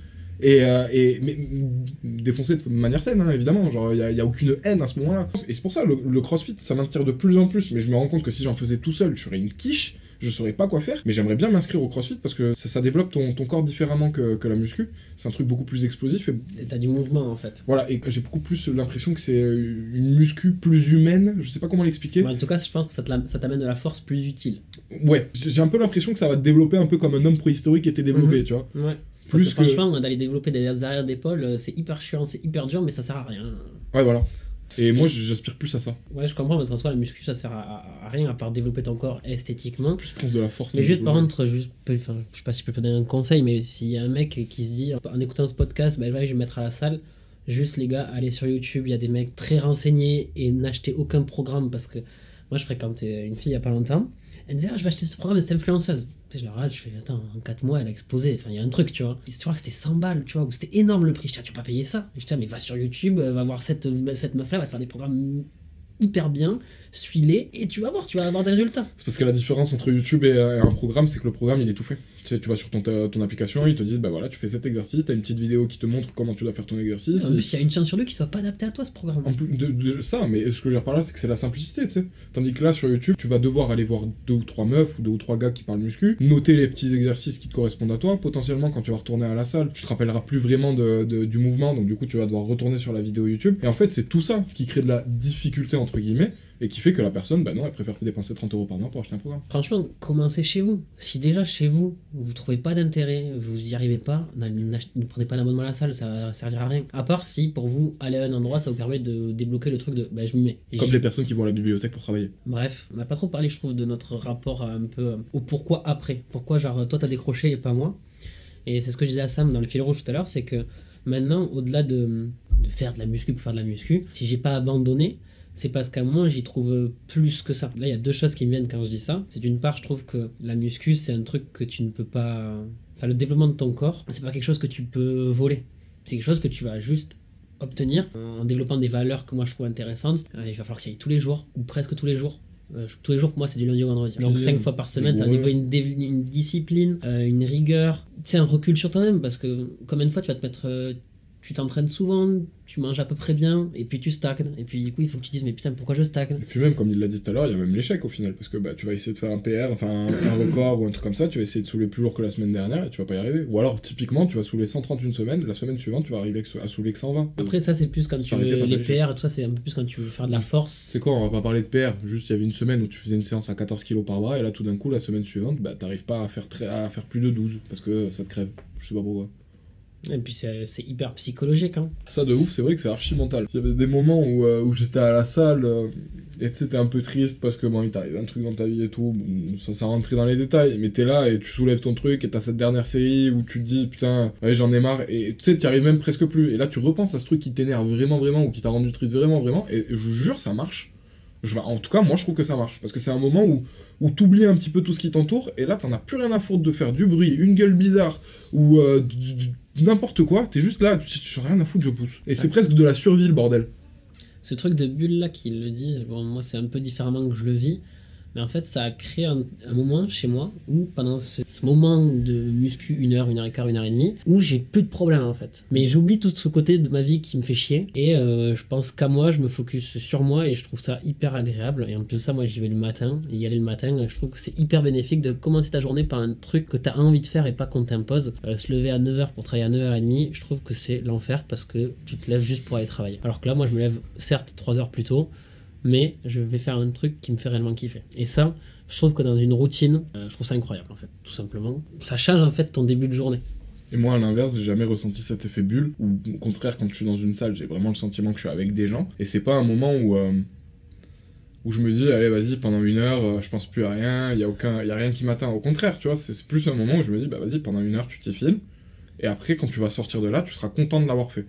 Mais défoncer de manière saine, hein, évidemment. Genre, il y a aucune haine à ce moment-là. Et c'est pour ça, le CrossFit, ça m'attire de plus en plus. Mais je me rends compte que si j'en faisais tout seul, je serais une quiche. Je saurais pas quoi faire, mais j'aimerais bien m'inscrire au CrossFit parce que ça développe ton corps différemment que la muscu. C'est un truc beaucoup plus explosif. Et t'as du mouvement en fait. Voilà, et j'ai beaucoup plus l'impression que c'est une muscu plus humaine, je sais pas comment l'expliquer. En tout cas, je pense que ça t'amène de la force plus utile. Ouais, j'ai un peu l'impression que ça va te développer un peu comme un homme préhistorique était développé, tu vois. Ouais. Plus parce que franchement, d'aller développer des arrières d'épaule, c'est hyper chiant, c'est hyper dur, mais ça sert à rien. Ouais, voilà. Et moi, j'aspire plus à ça. Ouais, je comprends, parce qu'en soi, la muscu, ça sert à rien à part développer ton corps esthétiquement. C'est plus de la force. Mais juste, par contre, je sais pas si je peux te donner un conseil, mais s'il y a un mec qui se dit, en écoutant ce podcast, je vais me mettre à la salle, juste les gars, allez sur YouTube, il y a des mecs très renseignés et n'achetez aucun programme, parce que moi, je fréquentais une fille il y a pas longtemps, elle me disait, je vais acheter ce programme, c'est influenceuse. Je la regarde, je fais, attends, en 4 mois, elle a explosé. Enfin, il y a un truc, tu vois. Tu vois que c'était 100 balles, tu vois, ou c'était énorme le prix. Je dis, tu vas pas payer ça. Je dis, mais va sur YouTube, va voir cette meuf-là, va faire des programmes hyper bien, suis-les, et tu vas voir des résultats. C'est parce que la différence entre YouTube et un programme, c'est que le programme, il est tout fait. Tu vas sur ton application, ils te disent, bah voilà, tu fais cet exercice, t'as une petite vidéo qui te montre comment tu dois faire ton exercice. En plus, il y a une chance sur deux qui soit pas adapté à toi, ce programme. En plus de ça, mais ce que je veux dire par là, c'est que c'est la simplicité, tu sais. Tandis que là, sur YouTube, tu vas devoir aller voir 2 ou 3 meufs ou 2 ou 3 gars qui parlent muscu, noter les petits exercices qui te correspondent à toi. Potentiellement, quand tu vas retourner à la salle, tu te rappelleras plus vraiment du mouvement, donc du coup, tu vas devoir retourner sur la vidéo YouTube. Et en fait, c'est tout ça qui crée de la difficulté, entre guillemets, et qui fait que la personne, bah non, elle préfère dépenser 30 € par mois pour acheter un programme. Franchement, commencez chez vous. Si déjà chez vous, vous trouvez pas d'intérêt, vous y arrivez pas, ne prenez pas l'abonnement à la salle, ça va servir à rien. À part si, pour vous, aller à un endroit, ça vous permet de débloquer le truc de, je m'y mets. Comme les personnes qui vont à la bibliothèque pour travailler. Bref, on n'a pas trop parlé, je trouve, de notre rapport un peu au pourquoi après. Pourquoi, genre, toi t'as décroché et pas moi. Et c'est ce que je disais à Sam dans le fil rouge tout à l'heure, c'est que maintenant, au-delà de faire de la muscu pour faire de la muscu, si j'ai pas abandonné, c'est parce qu'à un moment j'y trouve plus que ça. Là il y a 2 choses qui me viennent quand je dis ça. C'est d'une part, je trouve que la muscu c'est un truc que tu ne peux pas... Enfin, le développement de ton corps, c'est pas quelque chose que tu peux voler. C'est quelque chose que tu vas juste obtenir en développant des valeurs que moi je trouve intéressantes. Il va falloir qu'il y aille tous les jours, ou presque tous les jours. Tous les jours pour moi c'est du lundi au vendredi. Donc 5 fois par semaine, ça va développer une discipline, une rigueur, tu sais, un recul sur toi-même, parce que combien de fois tu vas te mettre... tu t'entraînes souvent, tu manges à peu près bien, et puis tu stagnes. Et puis du coup, il faut que tu dises, mais putain, pourquoi je stagne ? Et puis même, comme il l'a dit tout à l'heure, il y a même l'échec au final, parce que tu vas essayer de faire un PR, enfin un record ou un truc comme ça, tu vas essayer de soulever plus lourd que la semaine dernière, et tu vas pas y arriver. Ou alors, typiquement, tu vas soulever 130 une semaine, la semaine suivante, tu vas arriver à soulever que 120. Après, ça, c'est plus quand tu veux les PR et tout ça, c'est un peu plus quand tu veux faire de la force. C'est quoi, on va pas parler de PR, juste il y avait une semaine où tu faisais une séance à 14 kg par bras, et là, tout d'un coup, la semaine suivante, t'arrives pas à faire plus de 12, parce que ça te crève. Je sais pas pourquoi. Et puis c'est hyper psychologique, hein. Ça de ouf, c'est vrai que c'est archi mental. Il y avait des moments où j'étais à la salle et tu sais, t'es un peu triste parce que bon, il t'arrive un truc dans ta vie et tout, bon, ça rentrait dans les détails, mais t'es là et tu soulèves ton truc et t'as cette dernière série où tu te dis putain, ouais, j'en ai marre, et tu sais, t'y arrives même presque plus, et là tu repenses à ce truc qui t'énerve vraiment ou qui t'a rendu triste vraiment, et je vous jure, ça marche. En tout cas, moi je trouve que ça marche, parce que c'est un moment où t'oublies un petit peu tout ce qui t'entoure, et là t'en as plus rien à foutre de faire du bruit, une gueule bizarre, ou n'importe quoi, t'es juste là, tu rien à foutre, je pousse. Et c'est presque de la survie, le bordel. Ce truc de bulle là qui le dit, bon, moi c'est un peu différemment que je le vis, mais en fait ça a créé un moment chez moi où pendant ce moment de muscu, 1 heure, 1 heure et quart, 1 heure et demie, où j'ai plus de problème en fait. Mais j'oublie tout ce côté de ma vie qui me fait chier, et je pense qu'à moi, je me focus sur moi, et je trouve ça hyper agréable. Et en plus de ça, moi j'y vais le matin, et y aller le matin, je trouve que c'est hyper bénéfique de commencer ta journée par un truc que t'as envie de faire et pas qu'on t'impose. Se lever à 9h pour travailler à 9h30, je trouve que c'est l'enfer, parce que tu te lèves juste pour aller travailler. Alors que là, moi je me lève certes 3 heures plus tôt, mais je vais faire un truc qui me fait réellement kiffer. Et ça, je trouve que dans une routine, je trouve ça incroyable en fait, tout simplement. Ça change en fait ton début de journée. Et moi, à l'inverse, j'ai jamais ressenti cet effet bulle, ou au contraire, quand je suis dans une salle, j'ai vraiment le sentiment que je suis avec des gens, et c'est pas un moment où je me dis, allez, vas-y, pendant 1 heure, je pense plus à rien, y a rien qui m'atteint. Au contraire, tu vois, c'est plus un moment où je me dis, bah vas-y, pendant 1 heure, tu t'y files, et après, quand tu vas sortir de là, tu seras content de l'avoir fait.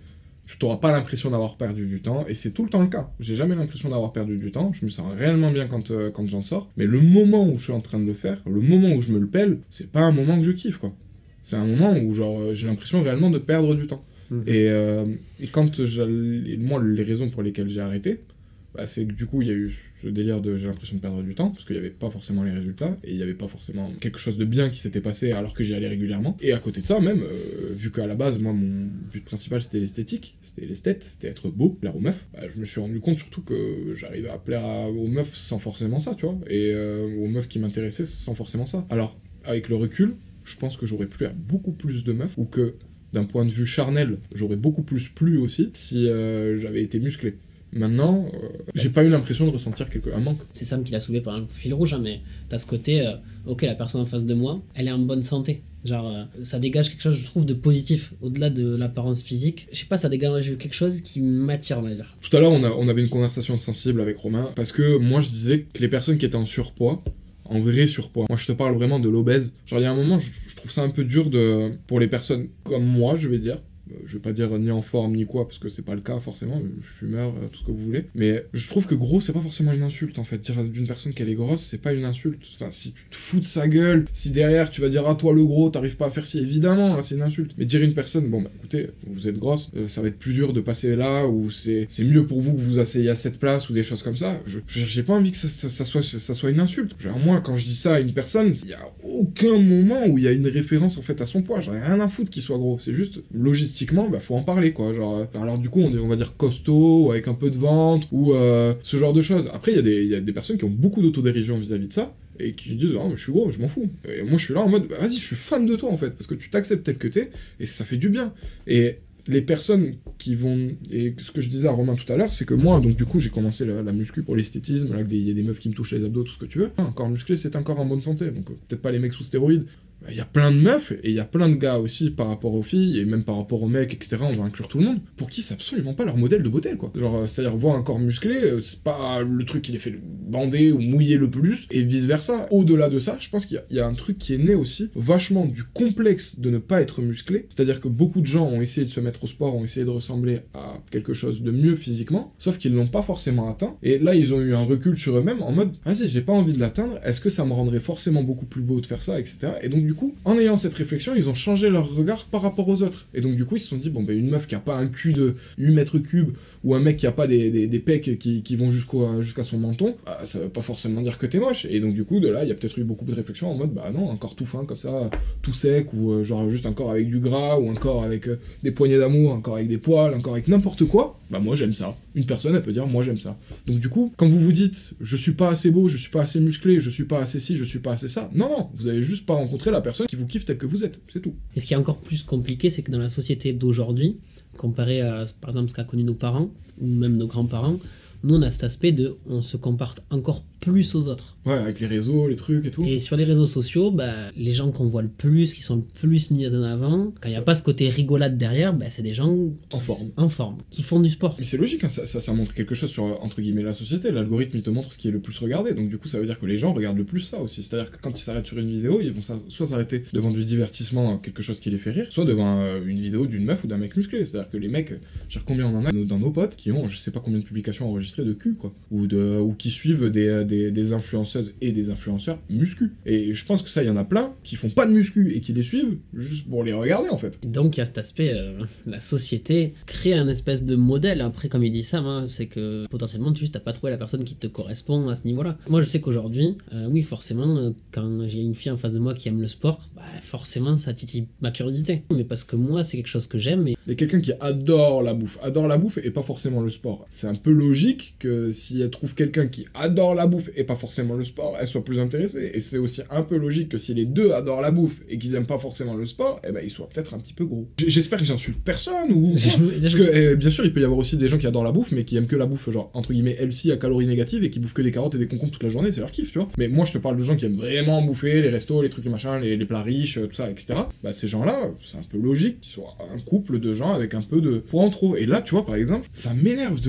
tu n'auras pas l'impression d'avoir perdu du temps, et c'est tout le temps le cas. J'ai jamais l'impression d'avoir perdu du temps, je me sens réellement bien quand j'en sors, mais le moment où je suis en train de le faire, le moment où je me le pèle, c'est pas un moment que je kiffe, quoi. C'est un moment où genre j'ai l'impression réellement de perdre du temps. Et quand moi, les raisons pour lesquelles j'ai arrêté, bah, c'est que du coup il y a eu ce délire de j'ai l'impression de perdre du temps parce qu'il n'y avait pas forcément les résultats et il n'y avait pas forcément quelque chose de bien qui s'était passé alors que j'y allais régulièrement. Et à côté de ça même, vu qu'à la base moi mon but principal c'était l'esthétique, c'était l'esthète, c'était être beau, plaire aux meufs, bah, je me suis rendu compte surtout que j'arrivais à plaire aux meufs sans forcément ça, tu vois, et aux meufs qui m'intéressaient sans forcément ça. Alors avec le recul, je pense que j'aurais plu à beaucoup plus de meufs ou que d'un point de vue charnel, j'aurais beaucoup plus plu aussi si j'avais été musclé. Maintenant, j'ai pas eu l'impression de ressentir un manque. C'est Sam qui l'a soulevé par un fil rouge, hein, mais t'as ce côté, ok, la personne en face de moi, elle est en bonne santé. Genre, ça dégage quelque chose, je trouve, de positif, au-delà de l'apparence physique. Je sais pas, ça dégage quelque chose qui m'attire, on va dire. Tout à l'heure, on avait une conversation sensible avec Romain, parce que moi, je disais que les personnes qui étaient en surpoids, en vrai surpoids. Moi, je te parle vraiment de l'obèse. Genre, il y a un moment, je trouve ça un peu dur pour les personnes comme moi, je vais dire. Je vais pas dire ni en forme ni quoi, parce que c'est pas le cas forcément, je suis fumeur, tout ce que vous voulez. Mais je trouve que gros, c'est pas forcément une insulte en fait. Dire d'une personne qu'elle est grosse, c'est pas une insulte. Enfin, si tu te fous de sa gueule, si derrière tu vas dire ah toi le gros, t'arrives pas à faire ci, évidemment, là c'est une insulte. Mais dire une personne, bon bah écoutez, vous êtes grosse, ça va être plus dur de passer là, ou c'est mieux pour vous que vous asseyez à cette place, ou des choses comme ça. J'ai pas envie que ça soit une insulte. Genre, moi, quand je dis ça à une personne, il y a aucun moment où il y a une référence en fait à son poids. J'en ai rien à foutre qu'il soit gros. C'est juste logistiquement, bah faut en parler quoi. Genre, alors du coup on va dire costaud, ou avec un peu de ventre, ou ce genre de choses. Après il y a des personnes qui ont beaucoup d'autodérision vis-à-vis de ça, et qui disent ah mais je suis gros, je m'en fous. Et moi je suis là en mode bah, vas-y, je suis fan de toi en fait, parce que tu t'acceptes tel que t'es, et ça fait du bien. Et les personnes qui vont... Et ce que je disais à Romain tout à l'heure, c'est que moi, donc du coup, j'ai commencé la muscu pour l'esthétisme, là, il y a des meufs qui me touchent les abdos, tout ce que tu veux. Un corps musclé, c'est un corps en bonne santé, donc peut-être pas les mecs sous stéroïdes. Il y a plein de meufs, et il y a plein de gars aussi par rapport aux filles, et même par rapport aux mecs, etc., on va inclure tout le monde, pour qui c'est absolument pas leur modèle de beauté, quoi. Genre, c'est-à-dire, voir un corps musclé, c'est pas le truc qui les fait bander ou mouiller le plus, et vice-versa. Au-delà de ça, je pense qu'il y a un truc qui est né aussi, vachement du complexe de ne pas être musclé, c'est-à-dire que beaucoup de gens ont essayé de se mettre au sport, ont essayé de ressembler à quelque chose de mieux physiquement, sauf qu'ils l'ont pas forcément atteint, et là, ils ont eu un recul sur eux-mêmes, en mode, vas-y, j'ai pas envie de l'atteindre, est-ce que ça me rendrait forcément beaucoup plus beau de faire ça, etc., et donc, du coup, en ayant cette réflexion, ils ont changé leur regard par rapport aux autres. Et donc du coup, ils se sont dit, bon, ben une meuf qui a pas un cul de 8 mètres cubes, ou un mec qui a pas des pecs qui vont jusqu'à son menton, ça veut pas forcément dire que t'es moche. Et donc du coup, de là, il y a peut-être eu beaucoup de réflexions en mode, bah non, un corps tout fin, comme ça, tout sec, ou genre juste un corps avec du gras, ou un corps avec des poignées d'amour, un corps avec des poils, un corps avec n'importe quoi, bah moi j'aime ça. Une personne, elle peut dire, moi j'aime ça. Donc du coup, quand vous vous dites, je suis pas assez beau, je suis pas assez musclé, je suis pas assez ci, je suis pas assez ça, non, vous avez juste pas rencontré la personne qui vous kiffe tel que vous êtes, c'est tout. Et ce qui est encore plus compliqué, c'est que dans la société d'aujourd'hui, comparé à, par exemple, ce qu'a connu nos parents, ou même nos grands-parents, nous on a cet aspect de, on se compare encore plus aux autres. Ouais, avec les réseaux, les trucs et tout. Et sur les réseaux sociaux, bah, les gens qu'on voit le plus, qui sont le plus mis en avant, quand il n'y a pas ce côté rigolade derrière, bah, c'est des gens en forme, qui font du sport. Mais c'est logique, hein, ça montre quelque chose sur, entre guillemets, la société. L'algorithme, il te montre ce qui est le plus regardé. Donc du coup, ça veut dire que les gens regardent le plus ça aussi. C'est-à-dire que quand ils s'arrêtent sur une vidéo, ils vont soit s'arrêter devant du divertissement, quelque chose qui les fait rire, soit devant une vidéo d'une meuf ou d'un mec musclé. C'est-à-dire que les mecs, je sais combien on en a dans nos potes qui ont, je sais pas combien de publications enregistrées de cul, quoi. Ou qui suivent des influenceuses et des influenceurs muscu. Et je pense que ça, il y en a plein qui font pas de muscu et qui les suivent juste pour les regarder, en fait. Et donc, il y a cet aspect, la société crée un espèce de modèle. Après, comme il dit Sam, hein, c'est que potentiellement, tu n'as pas trouvé la personne qui te correspond à ce niveau-là. Moi, je sais qu'aujourd'hui, oui, forcément, quand j'ai une fille en face de moi qui aime le sport, bah, forcément, ça titille ma curiosité. Mais parce que moi, c'est quelque chose que j'aime. Et quelqu'un qui adore la bouffe et pas forcément le sport. C'est un peu logique que si elle trouve quelqu'un qui adore la bouffe et pas forcément le sport, elle soit plus intéressée. Et c'est aussi un peu logique que si les deux adorent la bouffe et qu'ils aiment pas forcément le sport, eh ben ils soient peut-être un petit peu gros. J'espère que j'insulte personne, ou... Parce que bien sûr, il peut y avoir aussi des gens qui adorent la bouffe, mais qui aiment que la bouffe, genre, entre guillemets, healthy à calories négatives, et qui bouffent que des carottes et des concombres toute la journée, c'est leur kiff, tu vois. Mais moi, je te parle de gens qui aiment vraiment bouffer, les restos, les trucs, les machins, les plats riches, tout ça, etc. Bah, ces gens-là, c'est un peu logique qu'ils soient un couple de gens avec un peu de poids en trop. Et là, tu vois, par exemple, ça m'énerve de ouf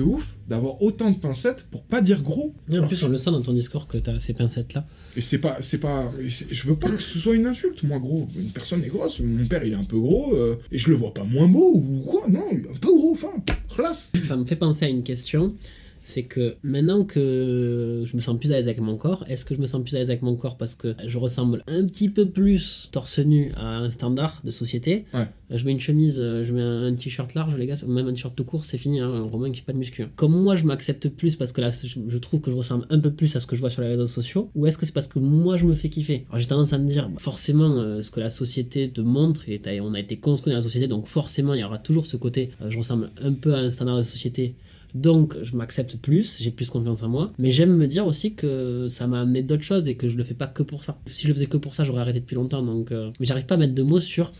d'avoir autant de pincettes pour pas dire gros. Et en plus, on le sent dans ton discours que t'as ces pincettes-là. Et je veux pas que ce soit une insulte, moi, gros. Une personne est grosse, mon père, il est un peu gros, et je le vois pas moins beau, ou quoi, non, il est un peu gros, enfin, classe. Ça me fait penser à une question, c'est que maintenant que je me sens plus à l'aise avec mon corps, est-ce que je me sens plus à l'aise avec mon corps parce que je ressemble un petit peu plus torse nu à un standard de société? Ouais. Je mets une chemise, je mets un t-shirt large, les gars, ou même un t-shirt tout court, c'est fini, hein, Romain qui fait pas de muscu. Comme moi, je m'accepte plus parce que là, je trouve que je ressemble un peu plus à ce que je vois sur les réseaux sociaux, ou est-ce que c'est parce que moi, je me fais kiffer? Alors j'ai tendance à me dire, forcément, ce que la société te montre, et on a été construit dans la société, donc forcément, il y aura toujours ce côté, je ressemble un peu à un standard de société, donc je m'accepte plus, j'ai plus confiance en moi, mais j'aime me dire aussi que ça m'a amené d'autres choses et que je le fais pas que pour ça. Si je le faisais que pour ça, j'aurais arrêté depuis longtemps, donc mais j'arrive pas à mettre de mots sur...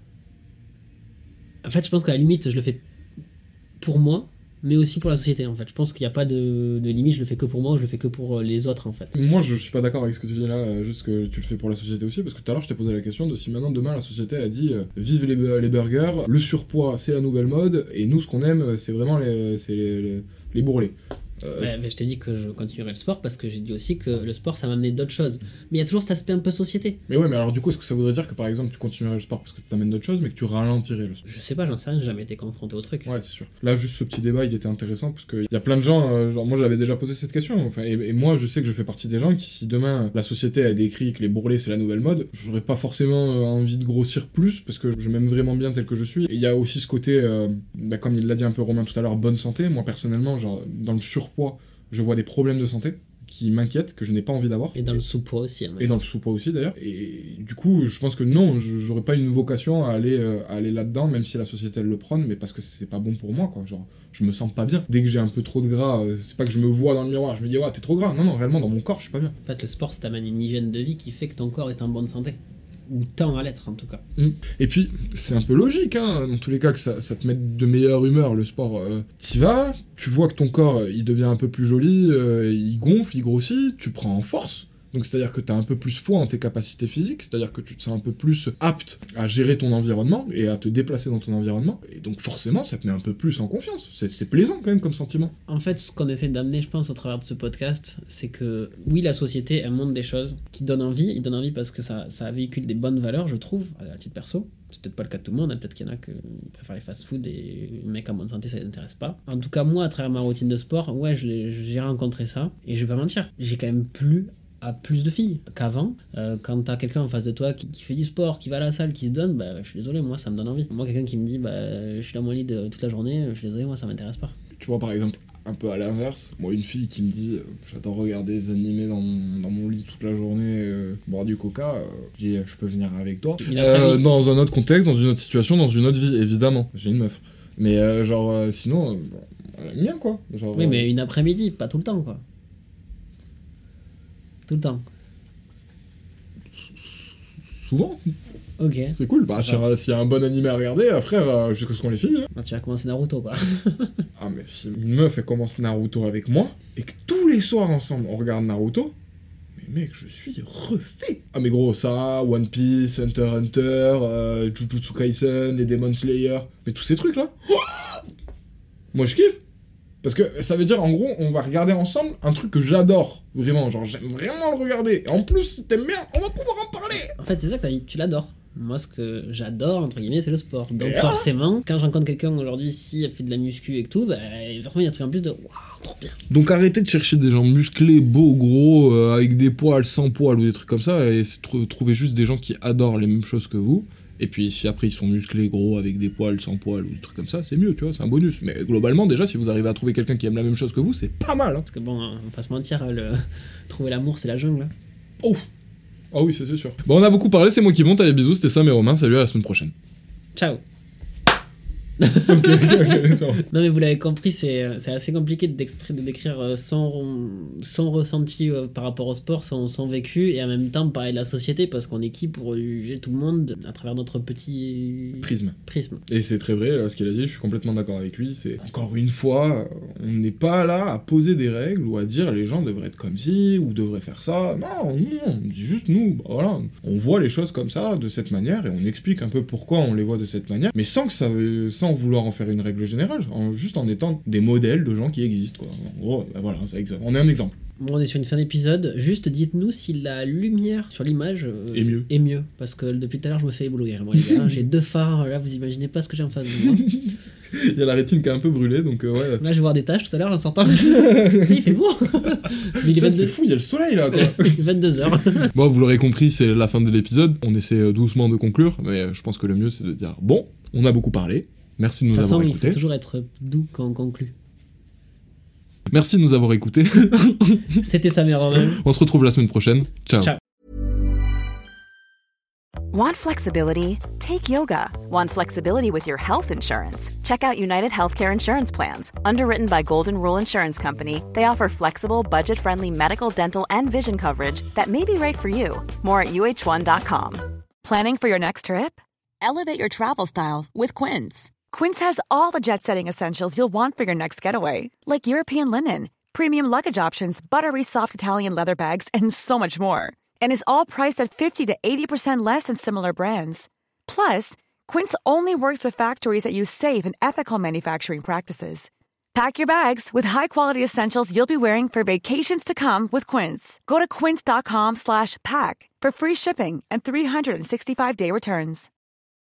En fait, je pense qu'à la limite, je le fais pour moi, mais aussi pour la société, en fait. Je pense qu'il n'y a pas de limite, je le fais que pour moi, ou je le fais que pour les autres, en fait. Moi, je suis pas d'accord avec ce que tu dis là, juste que tu le fais pour la société aussi, parce que tout à l'heure, je t'ai posé la question de si maintenant, demain, la société a dit vive les burgers, le surpoids, c'est la nouvelle mode, et nous, ce qu'on aime, c'est vraiment les bourrelets. Mais je t'ai dit que je continuerais le sport parce que j'ai dit aussi que le sport ça m'a amené d'autres choses. Mais il y a toujours cet aspect un peu société. Mais ouais, mais alors du coup, est-ce que ça voudrait dire que par exemple tu continuerais le sport parce que ça t'amène d'autres choses, mais que tu ralentirais le sport? Je sais pas, j'en sais rien, j'ai jamais été confronté au truc. Ouais, c'est sûr. Là, juste ce petit débat, il était intéressant parce qu'il y a plein de gens, genre moi j'avais déjà posé cette question, enfin, et moi je sais que je fais partie des gens qui, si demain la société a décrit que les bourrelets c'est la nouvelle mode, j'aurais pas forcément envie de grossir plus parce que je m'aime vraiment bien tel que je suis. Et il y a aussi ce côté, comme il l'a dit un peu Romain tout à l'heure, bonne santé. Moi personnellement, genre dans le surpoids, je vois des problèmes de santé qui m'inquiètent, que je n'ai pas envie d'avoir. Et dans le sous-poids aussi. Et dans le sous-poids aussi, d'ailleurs. Et du coup, je pense que non, j'aurais pas une vocation à aller là-dedans, même si la société, elle le prône, mais parce que c'est pas bon pour moi, quoi. Genre, je me sens pas bien. Dès que j'ai un peu trop de gras, c'est pas que je me vois dans le miroir, je me dis, ouais, t'es trop gras. Non, réellement, dans mon corps, je suis pas bien. En fait, le sport, ça t'amène une hygiène de vie qui fait que ton corps est en bonne santé. Ou tend à l'être, en tout cas. Et puis, c'est un peu logique, hein, dans tous les cas, que ça te mette de meilleure humeur, le sport. T'y vas, tu vois que ton corps, il devient un peu plus joli, il gonfle, il grossit, tu prends en force. Donc c'est-à-dire que t'as un peu plus foi en tes capacités physiques, c'est-à-dire que tu te sens un peu plus apte à gérer ton environnement et à te déplacer dans ton environnement. Et donc forcément, ça te met un peu plus en confiance. C'est plaisant quand même comme sentiment. En fait, ce qu'on essaie d'amener, je pense, au travers de ce podcast, c'est que oui, la société, elle montre des choses qui donnent envie. Il donne envie parce que ça véhicule des bonnes valeurs, je trouve, à titre perso. C'est peut-être pas le cas de tout le monde, hein. Peut-être qu'il y en a qui préfèrent les fast-food et les mecs en bonne santé, ça les intéresse pas. En tout cas, moi, à travers ma routine de sport, ouais, j'ai rencontré ça. Et je vais pas mentir, j'ai quand même plus de filles qu'avant. Quand t'as quelqu'un en face de toi qui fait du sport, qui va à la salle, qui se donne, bah je suis désolé, moi ça me donne envie. Moi, quelqu'un qui me dit je suis dans mon lit toute la journée, je suis désolé, moi ça m'intéresse pas. Tu vois, par exemple, un peu à l'inverse, moi une fille qui me dit j'adore regarder des animés dans mon lit toute la journée, boire du coca, je dis je peux venir avec toi. Dans un autre contexte, dans une autre situation, dans une autre vie, évidemment, j'ai une meuf. Mais sinon, elle aime bien quoi. Genre, oui, mais une après-midi, pas tout le temps quoi. Tout le temps. Souvent. Ok. C'est cool. Bah, s'il y a un bon animé à regarder, frère, jusqu'à ce qu'on les finisse. Hein. Bah, tu vas commencer Naruto, quoi. Ah, mais si une meuf, elle commence Naruto avec moi, et que tous les soirs ensemble, on regarde Naruto, mais mec, je suis refait. Ah, mais gros, ça, One Piece, Hunter x Hunter, Jujutsu Kaisen, les Demon Slayer, mais tous ces trucs-là, moi, je kiffe. Parce que ça veut dire, en gros, on va regarder ensemble un truc que j'adore. Vraiment, genre, j'aime vraiment le regarder. Et en plus, si t'aimes bien, on va pouvoir en parler. En fait, c'est ça que t'as dit, tu l'adores. Moi, ce que j'adore, entre guillemets, c'est le sport. Donc forcément, quand je rencontre quelqu'un aujourd'hui, si elle fait de la muscu et tout, forcément, il y a un truc en plus de waouh, trop bien. Donc arrêtez de chercher des gens musclés, beaux, gros, avec des poils, sans poils ou des trucs comme ça, et trouvez juste des gens qui adorent les mêmes choses que vous. Et puis si après ils sont musclés, gros, avec des poils, sans poils ou des trucs comme ça, c'est mieux, tu vois, c'est un bonus. Mais globalement, déjà, si vous arrivez à trouver quelqu'un qui aime la même chose que vous, c'est pas mal. Hein. Parce que bon, on va pas se mentir, trouver l'amour, c'est la jungle. Oh. Ah oui, c'est sûr. Bon, on a beaucoup parlé, c'est moi qui monte, allez bisous, c'était Sam et Romain, salut, à la semaine prochaine. Ciao. Ok, non mais vous l'avez compris, c'est assez compliqué de décrire son ressenti par rapport au sport, son vécu, et en même temps parler de la société, parce qu'on est qui pour juger tout le monde à travers notre petit prisme. Et c'est très vrai, ce qu'il a dit, je suis complètement d'accord avec lui, c'est encore une fois, on n'est pas là à poser des règles ou à dire les gens devraient être comme ci ou devraient faire ça, non, on dit juste nous, voilà, on voit les choses comme ça, de cette manière, et on explique un peu pourquoi on les voit de cette manière, mais sans sans vouloir en faire une règle générale, juste en étant des modèles de gens qui existent, quoi. En gros, voilà, on est un exemple. Bon, on est sur une fin d'épisode. Juste dites-nous si la lumière sur l'image est mieux. Parce que depuis tout à l'heure, je me fais éblouir. Moi, les gars, j'ai 2 phares. Là, vous imaginez pas ce que j'ai en face de moi. Il y a la rétine qui est un peu brûlée, donc ouais. Là, je vais voir des taches tout à l'heure en sortant. Putain, il fait beau. Mais c'est fou, il y a le soleil là, quoi. 22h. Bon, vous l'aurez compris, c'est la fin de l'épisode. On essaie doucement de conclure, mais je pense que le mieux, c'est de dire bon, on a beaucoup parlé. Merci de nous avoir écoutés. Il faut toujours être doux quand on conclut. Merci de nous avoir écoutés. C'était Sam et Romain. On se retrouve la semaine prochaine. Ciao. Want flexibility? Take yoga. Want flexibility with your health insurance? Check out United Healthcare Insurance Plans. Underwritten by Golden Rule Insurance Company, they offer flexible, budget-friendly medical, dental, and vision coverage that may be right for you. More at uh1.com. Planning for your next trip? Elevate your travel style with Quince. Quince has all the jet-setting essentials you'll want for your next getaway, like European linen, premium luggage options, buttery soft Italian leather bags, and so much more. And is all priced at 50 to 80% less than similar brands. Plus, Quince only works with factories that use safe and ethical manufacturing practices. Pack your bags with high-quality essentials you'll be wearing for vacations to come with Quince. Go to quince.com/pack for free shipping and 365-day returns.